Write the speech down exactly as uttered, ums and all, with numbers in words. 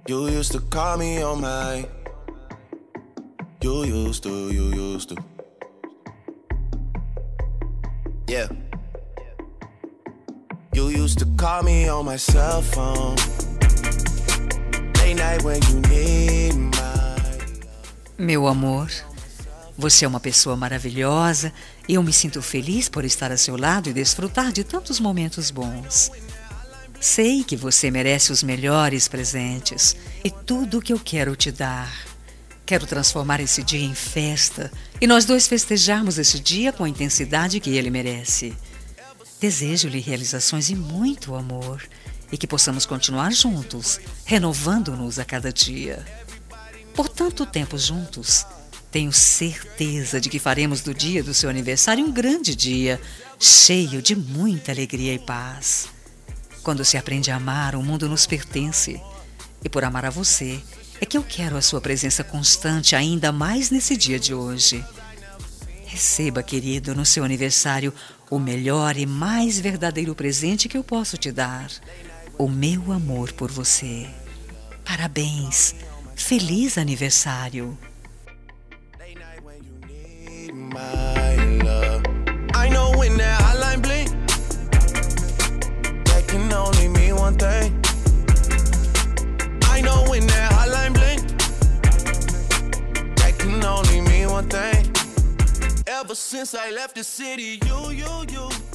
You used to call me on my. You used to, you used to. Yeah. You used to call me on my cell phone. Late night when you need my. Meu amor, você é uma pessoa maravilhosa e eu me sinto feliz por estar a seu lado e desfrutar de tantos momentos bons. Sei que você merece os melhores presentes e tudo o que eu quero te dar. Quero transformar esse dia em festa e nós dois festejarmos esse dia com a intensidade que ele merece. Desejo-lhe realizações e muito amor e que possamos continuar juntos, renovando-nos a cada dia. Por tanto tempo juntos, tenho certeza de que faremos do dia do seu aniversário um grande dia, cheio de muita alegria e paz. Quando se aprende a amar, o mundo nos pertence. E por amar a você, é que eu quero a sua presença constante ainda mais nesse dia de hoje. Receba, querido, no seu aniversário, o melhor e mais verdadeiro presente que eu posso te dar. O meu amor por você. Parabéns! Feliz aniversário! I know when that hotline blink, that can only mean one thing. I know when that hotline blink, that can only mean one thing. Ever since I left the city, you, you, you